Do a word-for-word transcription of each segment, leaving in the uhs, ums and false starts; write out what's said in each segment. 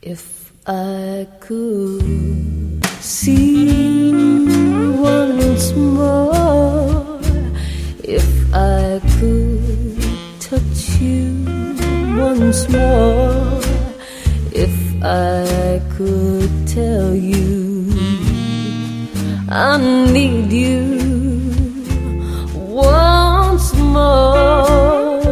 If I could see you once more, if I could touch you once more, if I could tell you I need you once more,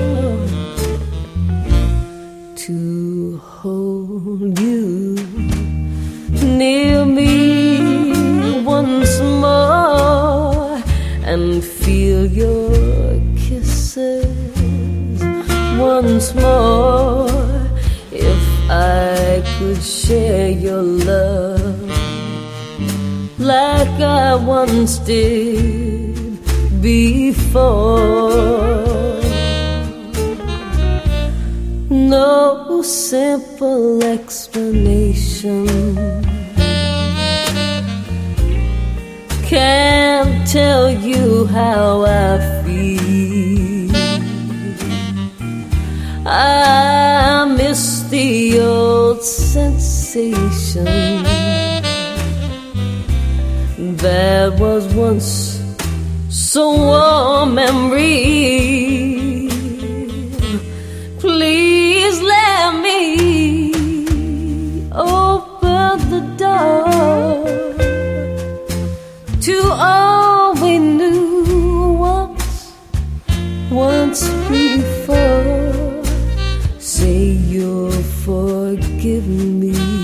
to hold you near me once more and feel your kisses once more, if I could share your love like I once did before. No simple explanation can't tell you how I feel. I miss the old sensation that was once so warm and real. Please let me open the door to all we knew once, once before. Say you'll forgive me